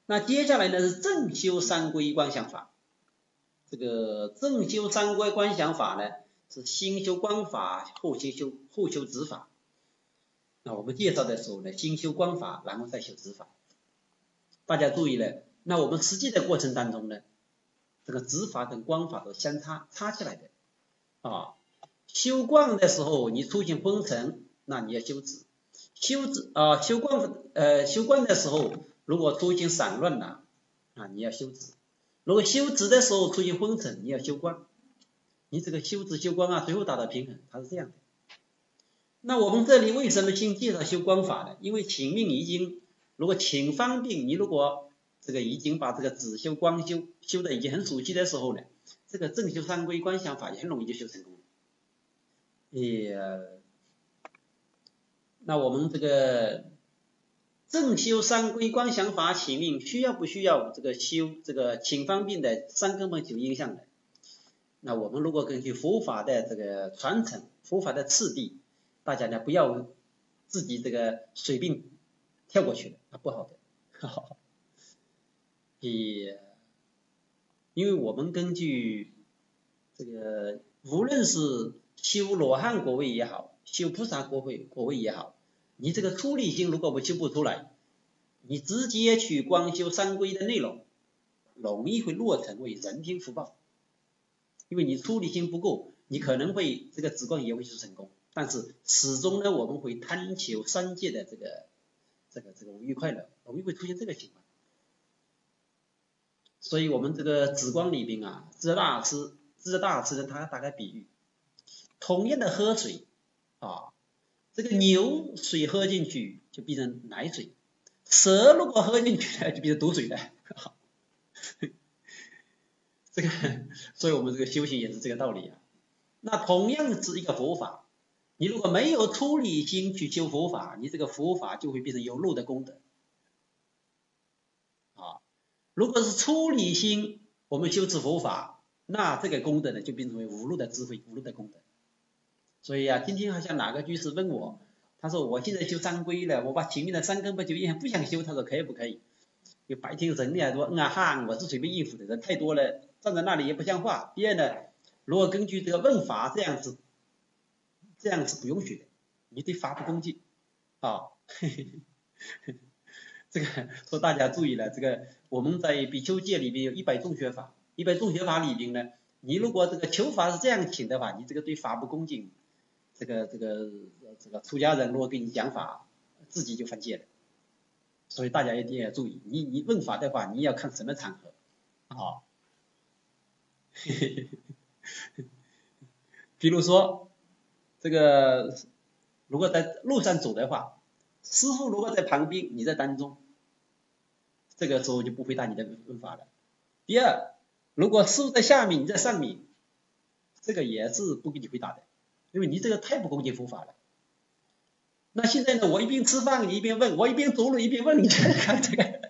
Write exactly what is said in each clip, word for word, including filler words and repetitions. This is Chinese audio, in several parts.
那接下来呢是正修三归观想法。这个正修三归观想法呢，是先修观法，后先修后修止法。那我们介绍的时候呢，先修观法，然后再修止法。大家注意了，那我们实际的过程当中呢，这个止法跟观法都相差差起来的啊。修观的时候，你出现昏沉，那你要修止；修止啊，修观呃修观的时候，如果出现散乱了啊，你要修止。如果修止的时候出现昏沉，你要修观。你这个修止修观啊，最后达到平衡，它是这样的。那我们这里为什么先介绍修观法呢？因为请命已经，如果请方便，你如果这个已经把这个止修观修修的已经很熟悉的时候呢，这个正修三归观想法也很容易就修成功了。也，那我们这个正修三归观想法请命需要不需要这个修这个请方便的三根本九因相呢？那我们如果根据佛法的这个传承，佛法的次第，大家呢不要自己这个随便跳过去了，那不好的。也，因为我们根据这个，无论是修罗汉果位也好，修菩萨果位果位也好，你这个出离心如果不修不出来，你直接去光修三归的内容，容易会落成为人天福报。因为你出离心不够，你可能会这个止观也会修成功，但是始终呢我们会贪求三界的这个这个这个无欲快乐，容易会出现这个情况。所以我们这个止观里边啊，智大师智大师他大概比喻，同样的喝水啊，这个牛水喝进去就变成奶水，蛇如果喝进去呢就变成毒水了。这个，所以我们这个修行也是这个道理啊。那同样是一个佛法，你如果没有出离心去修佛法，你这个佛法就会变成有漏的功德啊。如果是出离心，我们修持佛法，那这个功德呢就变成为无漏的智慧，无漏的功德。所以啊，今天好像哪个居士问我，他说我现在修三归了，我把前面的三根本九因不想修，他说可以不可以？有白天人呢说嗯啊哈，我是随便应付的，人太多了，站在那里也不像话。第二呢，如果根据这个问法这样子，这样是不允许的，你对法不恭敬啊。这个说大家注意了，这个我们在比丘戒里边有一百种学法，一百种学法里边呢，你如果这个求法是这样请的话，你这个对法不恭敬，这个这个这个出家人如果给你讲法，自己就犯戒了。所以大家一定要注意，你你问法的话，你要看什么场合啊。比如说这个如果在路上走的话，师父如果在旁边，你在当中，这个时候就不回答你的问法了。第二，如果师父在下面，你在上面，这个也是不给你回答的，因为你这个太不恭敬佛法了。那现在呢，我一边吃饭，你一边问，我一边走路一边问，你看这个，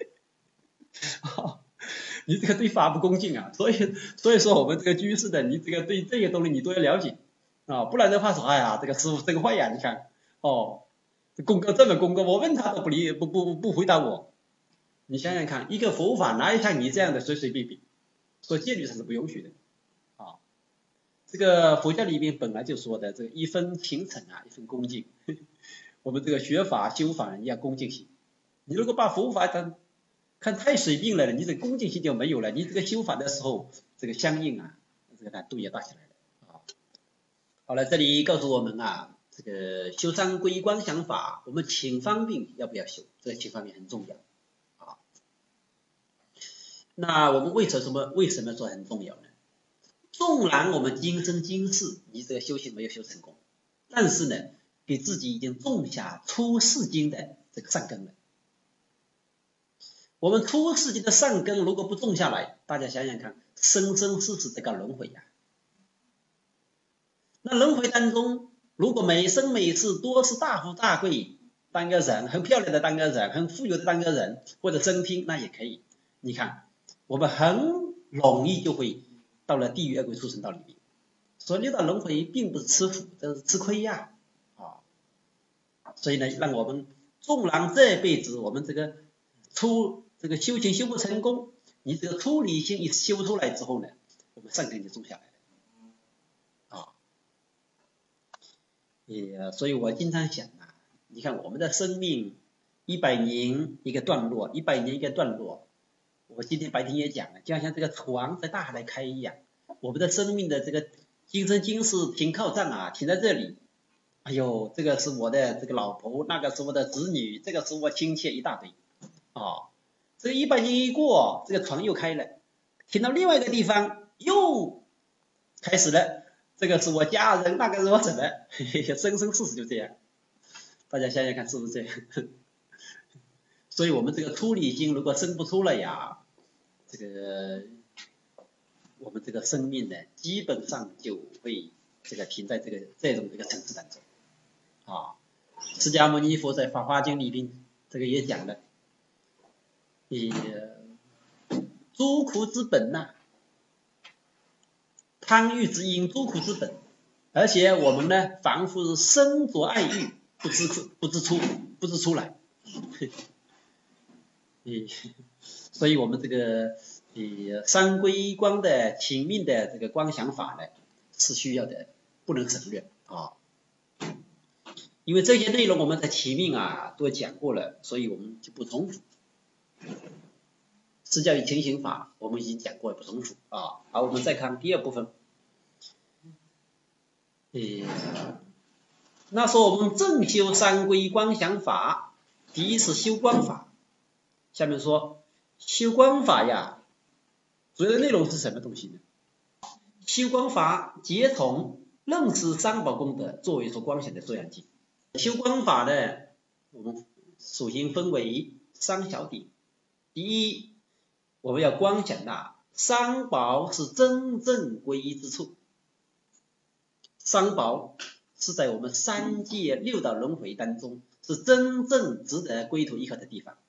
你这个对法不恭敬啊。所以所以说我们这个居士的，你这个对这些东西你都要了解啊，不然的话说，哎呀，这个师父真坏呀，你看哦，功课这么功课，我问他都不理不不不回答我。你想想看，一个佛法哪有像你这样的随随便便，所以戒律上是不允许的啊。这个佛教里面本来就说的，这个一分虔诚啊，一分恭敬。我们这个学法修法要恭敬心，你如果把佛法看看太随便了，你这个恭敬心就没有了，你这个修法的时候，这个相应啊，这个难度也大起来了啊。好了，这里告诉我们啊，这个修三归观想法，我们请方便要不要修？这个请方便很重要啊。那我们为什么为什么说很重要呢？纵然我们今生今世你这个修行没有修成功，但是呢，给自己已经种下出世间的这个善根了。我们出世间的善根如果不种下来，大家想想看，生生世世这个轮回呀、啊。那轮回当中，如果每生每世多是大富大贵，当个人很漂亮的当个人，很富有的当个人，或者升天，那也可以。你看，我们很容易就会到了地狱恶鬼畜生道里面。所以六道轮回并不是吃苦，这是吃亏呀、啊。啊，所以呢，让我们纵然这辈子我们这个出这个修行修不成功，你这个出离心一修出来之后呢，我们善根就种下来了啊。也所以我经常想啊，你看我们的生命一百年一个段落，一百年一个段落。我今天白天也讲了，就好像这个船在大海来开一样，我们的生命的这个今生今世停靠站啊，停在这里。哎呦，这个是我的这个老婆，那个是我的子女，这个是我亲戚一大堆啊、哦。这个一百年一过，这个船又开了，停到另外一个地方，又开始了。这个是我家人，那个是我什么，嘿嘿，生生世世就这样。大家想想看是不是这样？所以我们这个出离心如果生不出来呀，这个我们这个生命呢，基本上就会这个停在这个这种这个层次当中啊。释迦牟尼佛在《法华经》里边这个也讲了，你诸苦之本呐、啊，贪欲之因，诸苦之本。而且我们呢，凡夫是身着爱欲，不知不知出不知出来。所以我们这个呃三归光的情命的这个光想法呢，是需要的，不能省略啊。因为这些内容我们在前面啊都讲过了，所以我们就不重复。释教与情形法我们已经讲过，不重复啊。好，我们再看第二部分。呃，那说我们正修三归光想法，第一是修光法。下面说修光法呀，主要的内容是什么东西呢？修光法皆从认识三宝功德作为所光显的作用境。修光法呢，我们首先分为三小点。第一，我们要光显呐，三宝是真正归依之处。三宝是在我们三界六道轮回当中，是真正值得归途依靠的地方。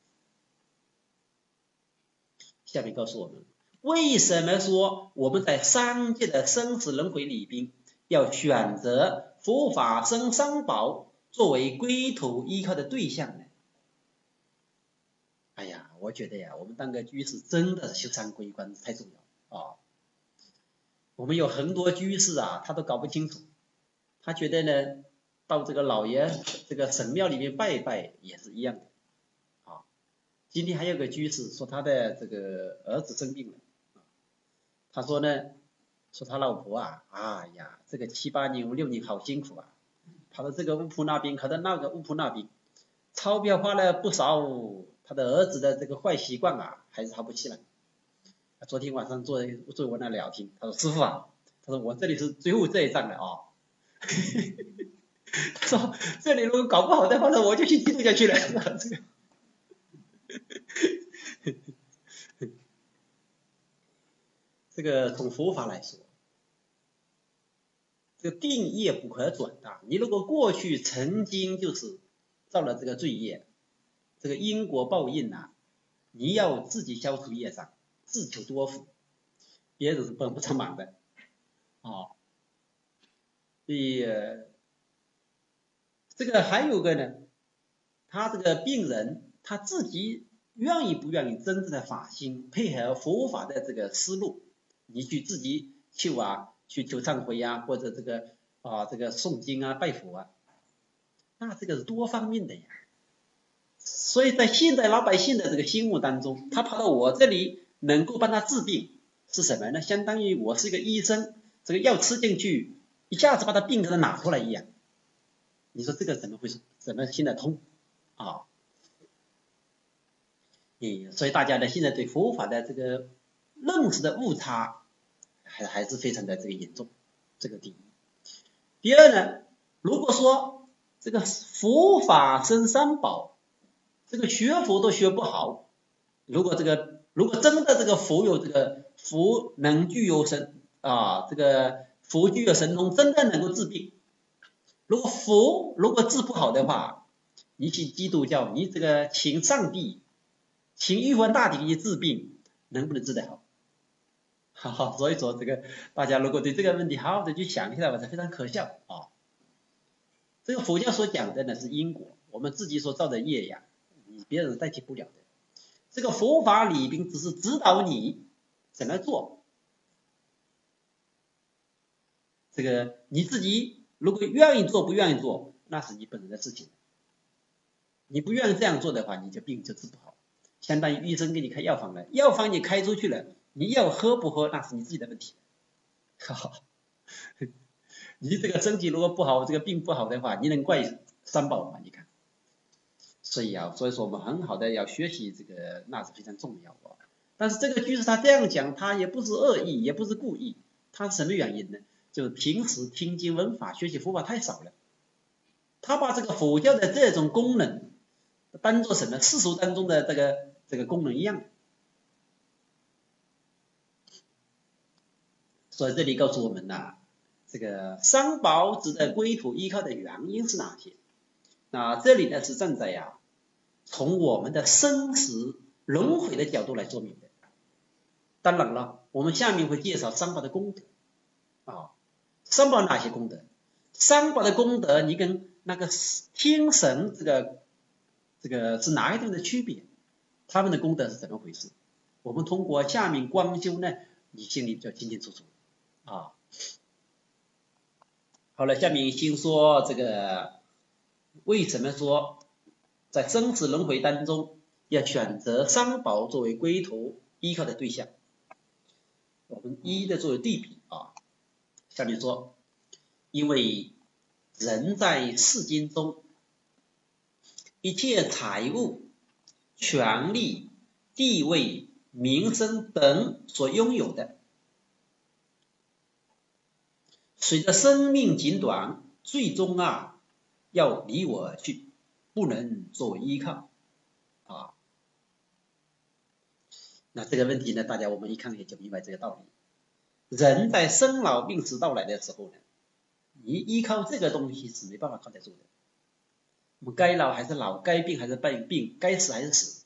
下面告诉我们，为什么说我们在三界的生死轮回里边，要选择佛法僧三宝作为归途依靠的对象呢？哎呀，我觉得呀，我们当个居士真的是修三归观太重要啊！我们有很多居士啊，他都搞不清楚，他觉得呢，到这个老爷这个神庙里面拜一拜也是一样的。今天还有个居士说他的这个儿子生病了，他说呢，说他老婆啊，哎呀，这个七八年五六年好辛苦啊，跑到这个巫婆那边，跑到那个巫婆那边，钞票花了不少，他的儿子的这个坏习惯啊，还是好不起来。昨天晚上坐坐我那聊天，他说师傅啊，他说我这里是最后这一仗了啊，他说这里如果搞不好的话呢，我就去基督教去了。这个这个从佛法来说，这个定业不可转的。你如果过去曾经就是造了这个罪业，这个因果报应呐、啊，你要自己消除业障，自求多福，别人是帮不上忙的啊。所以这个还有个呢，他这个病人他自己愿意不愿意真正的法心配合佛法的这个思路，你去自己求啊，去求忏悔啊，或者这个啊这个诵经啊拜佛啊，那这个是多方面的呀。所以在现在老百姓的这个心目当中，他跑到我这里能够帮他治病是什么呢？相当于我是一个医生，这个药吃进去，一下子把他病给他拿出来一样。你说这个怎么会怎么现在通啊？嗯，所以大家呢现在对佛法的这个认识的误差还还是非常的这个严重，这个第一。第二呢，如果说这个佛法僧三宝，这个学佛都学不好，如果这个如果真的这个佛有这个佛能具有神啊，这个佛具有神通，真的能够治病。如果佛如果治不好的话，你去基督教，你这个请上帝，请玉皇大帝给你治病，能不能治得好？好好，所以说这个大家如果对这个问题好好的去想一下，是非常可笑啊。这个佛教所讲的呢是因果，我们自己所造的业呀，你别人代替不了的。 这个佛法礼宾只是指导你怎么做，这个你自己如果愿意做不愿意做，那是你本人的事情。你不愿意这样做的话，你就病就治不好。相当于医生给你开药方了，药方你开出去了，你药喝不喝那是你自己的问题。你这个身体如果不好，这个病不好的话，你能怪三宝吗？你看。所以啊，所以说我们很好的要学习这个，那是非常重要啊。但是这个居士他这样讲，他也不是恶意，也不是故意，他是什么原因呢？就是平时听经闻法、学习佛法太少了，他把这个佛教的这种功能当做什么世俗当中的这个这个功能一样。所以这里告诉我们呐、啊，这个三宝值得归土依靠的原因是哪些？那这里呢是站在呀、啊，从我们的生死轮回的角度来说明的。当然了，我们下面会介绍三宝的功德啊，三宝哪些功德？三宝的功德，你跟那个天神这个这个是哪一种的区别？他们的功德是怎么回事？我们通过下面光修呢，你心里就清清楚楚啊。好了，下面先说这个。为什么说在生死轮回当中要选择三宝作为归途依靠的对象？我们一一的作为对比啊。下面说，因为人在世间中，一切财物、权力、地位、名声等所拥有的，随着生命减短，最终啊要离我而去，不能作为依靠啊。那这个问题呢，大家我们一看也就明白这个道理。人在生老病死到来的时候呢，你依靠这个东西是没办法靠得住的。我们该老还是老，该病还是病，该死还是死。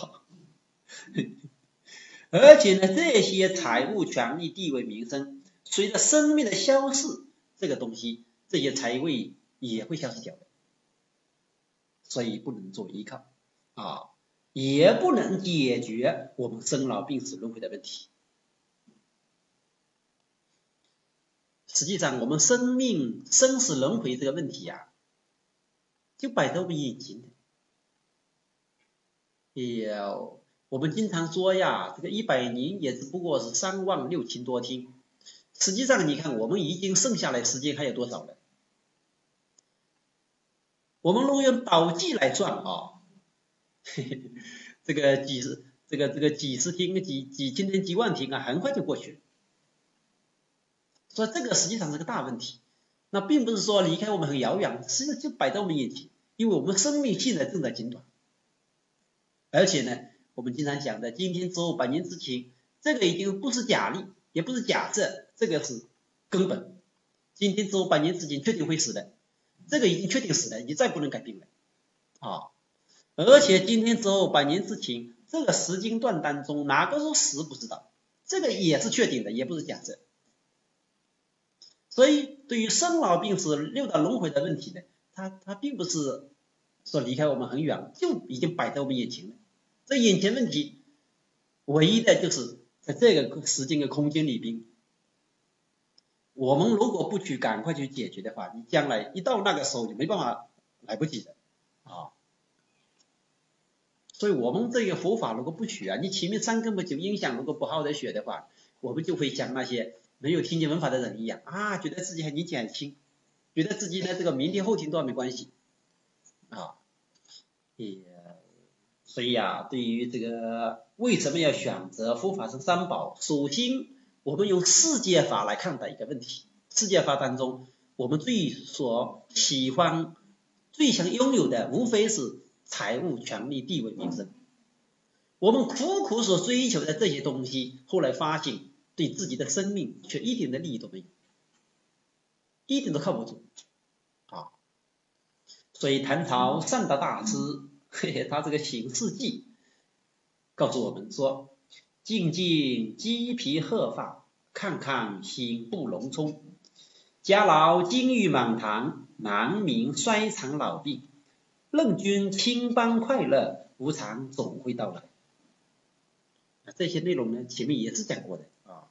而且呢，这些财物、权力、地位、名声，随着生命的消逝，这个东西，这些财位也会消失掉的，所以不能作为依靠啊，也不能解决我们生老病死轮回的问题。实际上，我们生命生死轮回这个问题啊，就摆在我们眼前的。也我们经常说呀，这个一百年也只不过是三万六千多天。实际上，你看我们已经剩下来时间还有多少了？我们如果用倒计来算啊，嘿嘿这个几十这个这个几十天、几几千天、几万天啊，很快就过去了。所以这个实际上是个大问题。那并不是说离开我们很遥远，实际上就摆在我们眼前，因为我们生命现在正在减短。而且呢，我们经常讲的今天之后百年之前，这个已经不是假例，也不是假设，这个是根本。今天之后百年之前确定会死的，这个已经确定死了，你再不能改变了啊！而且今天之后百年之前，这个时间段当中哪个时候死不知道，这个也是确定的，也不是假设。所以对于生老病死六道轮回的问题呢，它它并不是说离开我们很远，就已经摆在我们眼前了。这眼前问题唯一的就是在这个时间的空间里边，我们如果不去赶快去解决的话，你将来一到那个时候就没办法，来不及的啊。所以我们这个佛法如果不学啊，你前面三根本就影响，如果不好好的学的话，我们就会像那些没有听经闻法的人一样啊，觉得自己还年纪很轻，觉得自己呢这个明天后天都没关系啊。也所以啊，对于这个为什么要选择佛法僧三宝，首先我们用世界法来看待一个问题。世界法当中，我们最所喜欢、最想拥有的，无非是财物、权力、地位、名声。我们苦苦所追求的这些东西，后来发现对自己的生命却一点的利益都没有，一点都靠不住啊！所以唐朝善达大师，嘿嘿，他这个行事记告诉我们说：静静鸡皮鹤发，看看心不隆冲。家老金玉满堂，难民衰残老病。任君青斑快乐，无常总会到来。 这些内容呢，前面也是讲过的啊。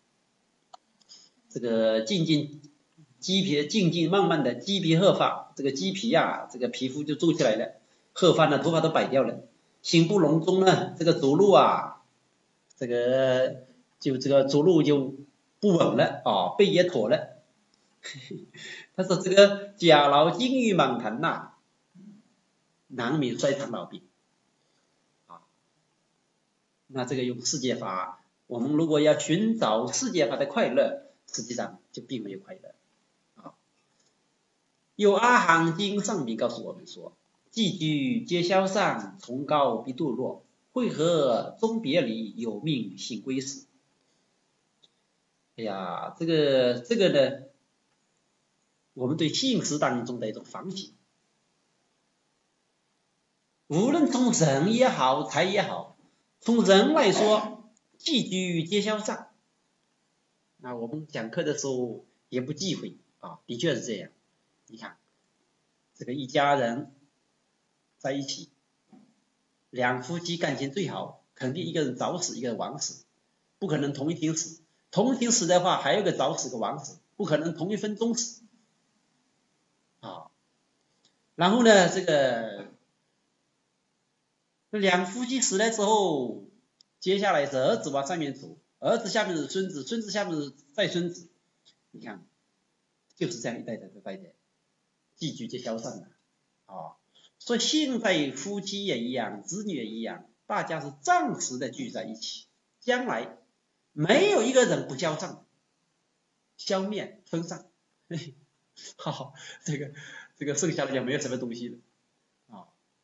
这个静静鸡皮，静静慢慢的鸡皮鹤发，这个鸡皮呀、啊，这个皮肤就皱起来了，鹤发呢，头发都白掉了。心不隆中呢，这个走路啊，这个就这个走路就不稳了啊，背也驼了。他说这个假劳金玉满堂呐，难免衰唐老病啊。那这个用世界法，我们如果要寻找世界法的快乐，实际上就并没有快乐啊。有阿含经上面告诉我们说，寄居皆消散，崇高必堕落，会合终别离，有命信归死。哎呀，这个这个呢，我们对现实当中的一种反省，无论从人也好，财也好，从人来说，寄居皆消散。那我们讲课的时候也不忌讳啊，的确是这样。你看，这个一家人在一起，两夫妻感情最好，肯定一个人早死，一个人晚死，不可能同一天死。同一天死的话，还有个早死，个晚死，不可能同一分钟死。啊，然后呢，这个两夫妻死了之后，接下来是儿子往上面走，儿子下面是孙子，孙子下面是再孙子。你看，就是这样一代代代代，寄居皆消散的啊。所以现在夫妻也一样，子女也一样，大家是暂时的聚在一起，将来没有一个人不消散、消灭、分散。好，这个这个剩下的就没有什么东西了啊。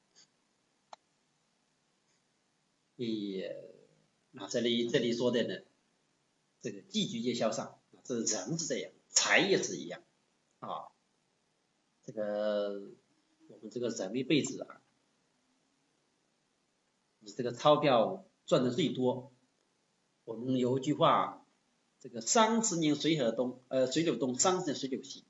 也，那这里这里说的呢，这个寄居皆消散，这人是这样，财也是一样啊。这个我们这个人一辈子啊，你这个钞票赚的最多，我们有一句话，这个三十年水河东，呃水流东，三十年水流西。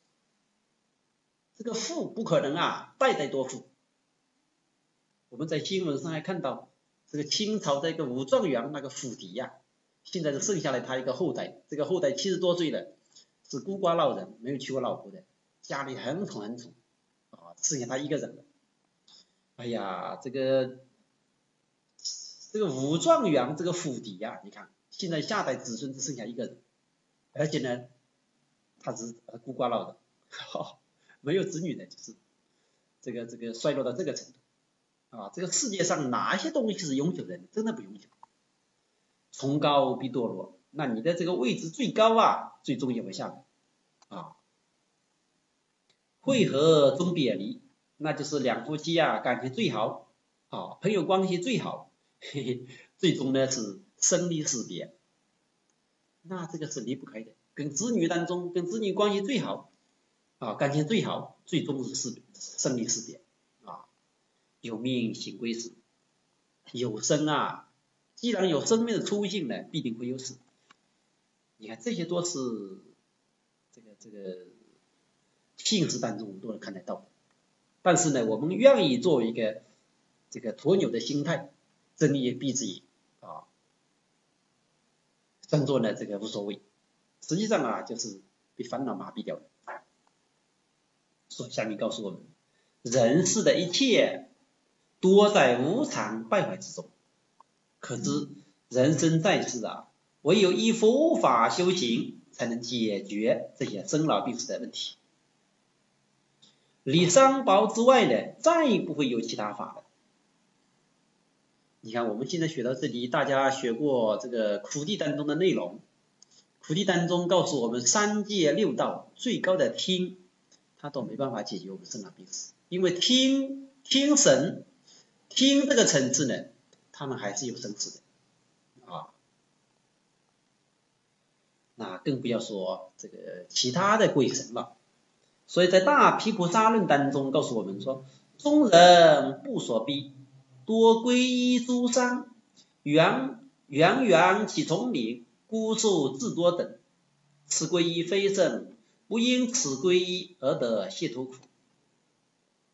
这个富不可能啊，代代多富。我们在新闻上还看到，这个清朝的一个武状元那个府邸呀、啊，现在就剩下来他一个后代，这个后代七十多岁了，是孤寡老人，没有娶过老婆的，家里很宠很宠，啊，剩下他一个人了。哎呀，这个这个武状元这个府邸呀、啊，你看现在下代子孙只剩下一个人，而且呢，他是孤寡老人。好，没有子女的，就是这个这个衰落到这个程度啊！这个世界上哪些东西是永久的？真的不永久。崇高必堕落，那你的这个位置最高啊，最终也会下来啊。会合终别离，那就是两夫妻啊感情最好啊，朋友关系最好，嘿嘿，最终呢是生离死别。那这个是离不开的，跟子女当中，跟子女关系最好。啊，感情最好，最终是死生离死别啊。有命行归死，有生啊，既然有生命的出现呢，必定会有死。你看这些都是这个这个现实当中我们都能看得到的。但是呢，我们愿意做一个这个鸵鸟的心态，睁一眼闭一眼啊，装作呢这个无所谓，实际上啊就是被烦恼麻痹掉了。所下面告诉我们，人世的一切多在无常败坏之中。可知人生在世啊，唯有依佛法修行，才能解决这些生老病死的问题。离三宝之外呢，再不会有其他法了。你看我们现在学到这里，大家学过这个苦地当中的内容，苦地当中告诉我们三界六道最高的天，他都没办法解决我们生老病死，因为天天神天这个层次呢，他们还是有生死的啊。那更不要说这个其他的鬼神了。所以在大毗婆沙论当中告诉我们说，众人不所逼，多皈依诸山，远远远其丛林，孤树自多等。此皈依非圣，不因此皈依而得解脱苦。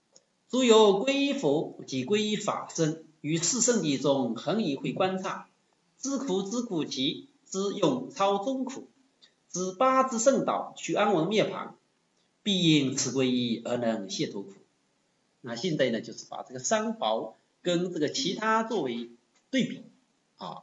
诸有皈依佛及皈依法身，于四圣谛中恒以会观察， 知苦知苦集，知永超中苦，知八支圣道，去安稳灭旁，必因此皈依而能解脱苦。那现在呢，就是把这个三宝跟这个其他作为对比啊。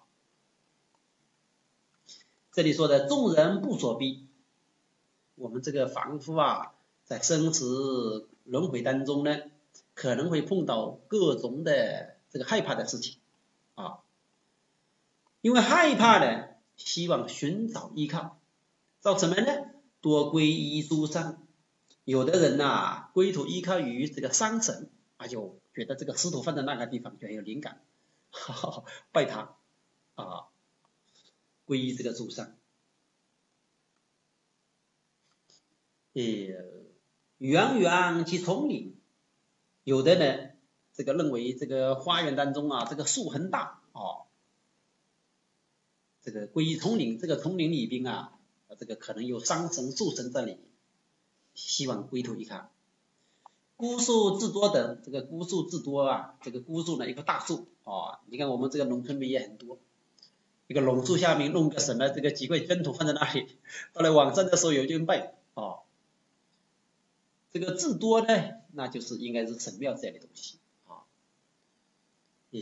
这里说的众人不所逼，我们这个凡夫啊，在生死轮回当中呢，可能会碰到各种的这个害怕的事情啊，因为害怕呢，希望寻找依靠，造什么呢？多皈依诸山。有的人呐、啊，归途依靠于这个山神，啊，就觉得这个石头放在那个地方就很有灵感，哈哈，拜他啊，皈依这个诸山。呃，远远其丛林，有的呢，这个认为这个花园当中啊，这个树很大哦，这个皈依丛林，这个丛林里边啊，这个可能有山神、树神在里面，希望归途依靠。孤树自多等，这个孤树自多啊，这个孤树呢一棵大树哦，你看我们这个农村里也很多，一个榕树下面弄个什么这个几块砖头放在那里，到了晚上的时候有人拜哦。这个至多呢，那就是应该是神庙这样的东西啊。呃，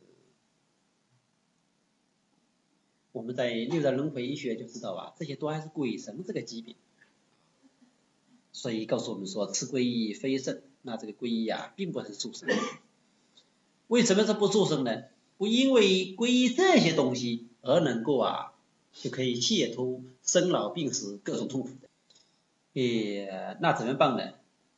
我们在六道轮回医学就知道啊，这些都还是鬼神这个级别，所以告诉我们说，此皈依非圣，那这个皈依啊，并不是殊胜。为什么是不殊胜呢？不因为皈依这些东西而能够啊，就可以解脱生老病死各种痛苦的。呃，那怎么办呢？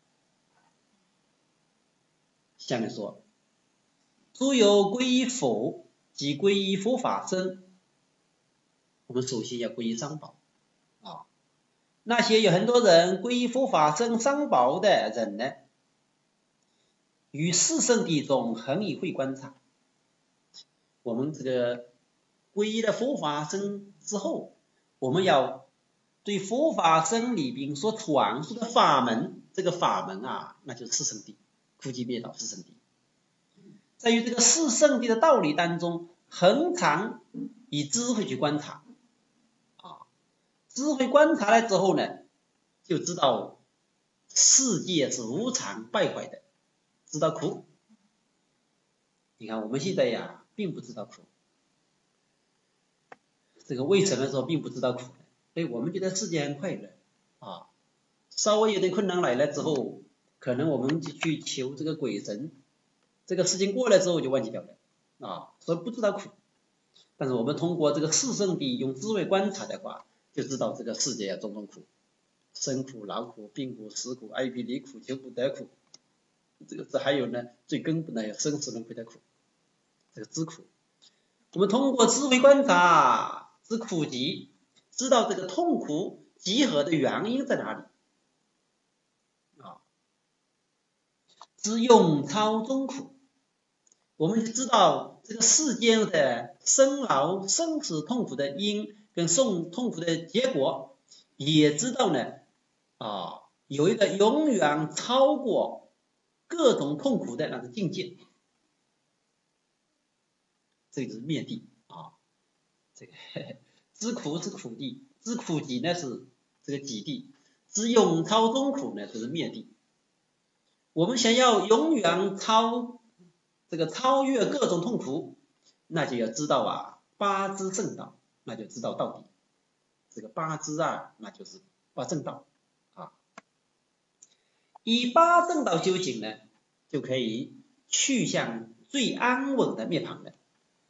下面说，诸有皈依佛，即皈依佛法僧。我们首先要皈依三宝啊。那些有很多人皈依佛法僧三宝的人呢，于四圣谛中恒以会观察。我们这个皈依了佛法僧之后，我们要对佛法僧里边所传授的法门，这个法门啊，那就是四圣谛。苦集灭道四圣谛，在于这个四圣谛的道理当中，恒常以智慧去观察，啊，智慧观察了之后呢，就知道世界是无常败坏的，知道苦。你看我们现在呀，并不知道苦，这个为什么说并不知道苦呢？所以我们觉得世界很快乐啊，稍微有点困难来了之后，可能我们就去求这个鬼神，这个事情过了之后就忘记掉了啊，所以不知道苦。但是我们通过这个四圣谛用智慧观察的话，就知道这个世界有种种苦，生苦、老苦、病苦、死苦、爱别离苦、求不得苦，这个这还有呢，最根本的有生死轮回的苦，这个知苦。我们通过智慧观察知苦集，知道这个痛苦集合的原因在哪里。知永超中苦，我们就知道这个世间的生老生死痛苦的因跟受痛苦的结果，也知道呢啊有一个永远超过各种痛苦的那个境界，这就是灭地啊。这个呵呵知苦是苦地，知苦集呢是这个极地，知永超中苦呢就是灭地。我们想要永远超这个超越各种痛苦，那就要知道啊八支正道，那就知道到底。这个八支啊，那就是八正道啊。以八正道修行呢，就可以去向最安稳的灭旁了。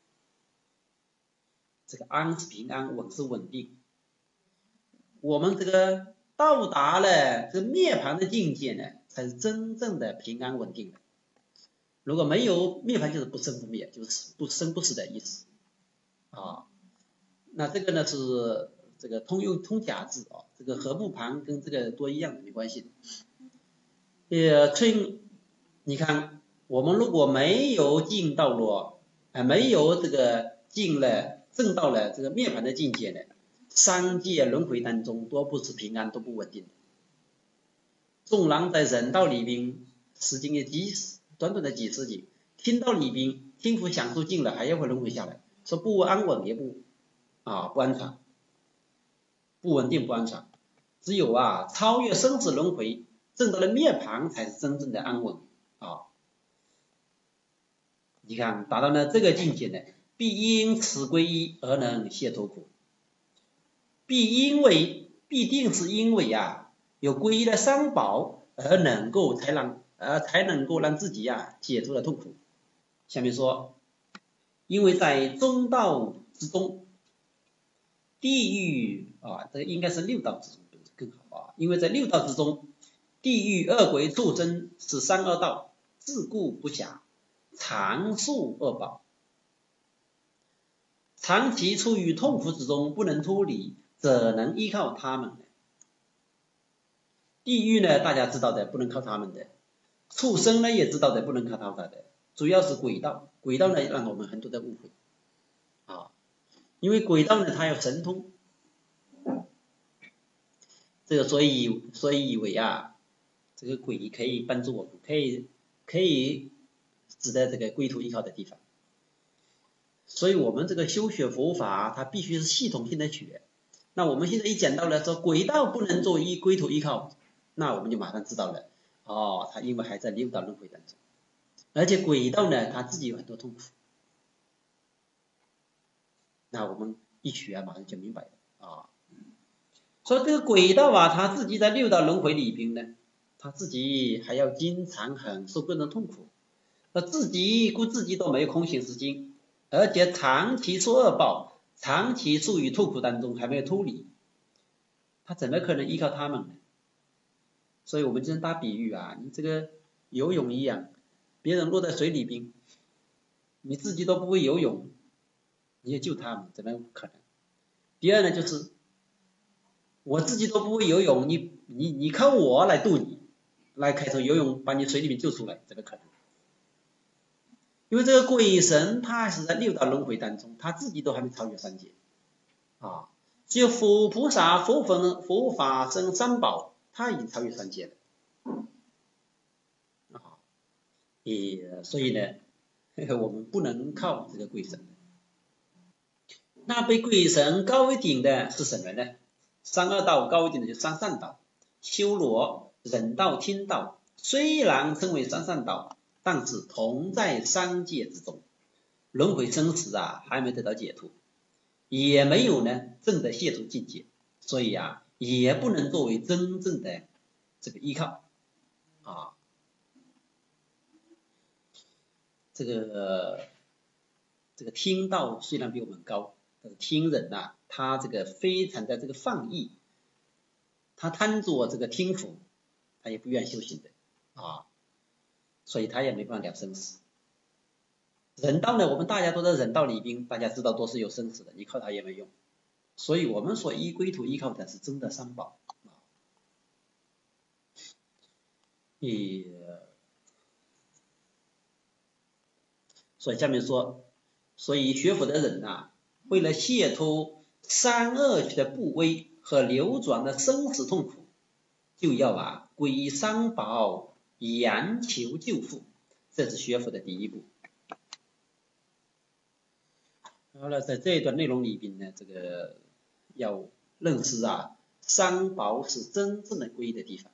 这个安是平安，稳是稳定。我们这个到达了这灭旁的境界呢，才是真正的平安稳定的。如果没有灭旁，就是不生不灭，就是不生不死的意思啊。那这个呢是这个通用通假字啊，这个合部旁跟这个多一样没关系的。呃，春，你看我们如果没有进到了啊，没有这个进了证到了这个灭旁的境界呢，三界轮回当中都不是平安，都不稳定的。纵然在人道里边时间也几十短短的几十年，听到里边听苦享受尽了，还要会轮回下来， 说不安稳也不啊不安全，不稳定不安全。只有啊超越生死轮回，证到了涅槃，才是真正的安稳啊。你看达到了这个境界呢，必因此皈依而能解脱苦，必因为必定是因为啊有皈依的三宝而能够才让呃才能够让自己啊解脱了痛苦。下面说，因为在中道之中，地狱啊，这个应该是六道之中更好啊，因为在六道之中，地狱、恶鬼、畜生是三恶道，自顾不暇，常受恶报，长期处于痛苦之中不能脱离，怎能依靠他们呢？地狱呢，大家知道的，不能靠他们的；畜生呢，也知道的，不能靠他们的。主要是鬼道，鬼道呢，让我们很多的误会啊，因为鬼道呢，它有神通，这个所以所以以为啊，这个鬼可以帮助我们，可以可以值得这个归途依靠的地方。所以我们这个修学佛法，它必须是系统性的学。那我们现在一讲到了说鬼道不能作为归途依靠，那我们就马上知道了，哦，他因为还在六道轮回当中，而且鬼道呢，他自己有很多痛苦。那我们一学啊，马上就明白了啊。所以这个鬼道啊，他自己在六道轮回里边呢，他自己还要经常很受各种痛苦，那自己顾自己都没有空闲时间，而且长期受恶报，长期处于痛苦当中还没有脱离，他怎么可能依靠他们呢？所以我们经常打比喻啊，你这个游泳一样，别人落在水里边，你自己都不会游泳，你也救他们，怎么可能？第二呢，就是我自己都不会游泳，你你你靠我来渡你，来开始游泳把你水里面救出来，怎么可能？因为这个鬼神他是在六道轮回当中，他自己都还没超越三界啊，只有佛菩萨、佛佛佛法僧三宝，他已经超越三界了啊，也所以呢，我们不能靠这个鬼神。那被鬼神高一点的是什么呢？三恶道高一点的就是三善道，修罗、人道、天道，虽然称为三善道，但是同在三界之中，轮回生死啊，还没得到解脱，也没有呢证得解脱境界，所以啊，也不能作为真正的这个依靠啊。这个这个天道虽然比我们高，但是天人呐、啊，他这个非常的这个放逸，他贪着这个天福，他也不愿修行的啊，所以他也没办法了生死。人道呢，我们大家都在人道里边，大家知道都是有生死的，你靠他也没用。所以我们所依归途依靠的是真的三宝啊。也，所以下面说，所以学佛的人啊，为了解脱三恶趣的怖危和流转的生死痛苦，就要啊皈依三宝，扬求救护，这是学佛的第一步。然后呢，在这一段内容里边呢，这个要认识啊，三宝是真正的皈依的地方。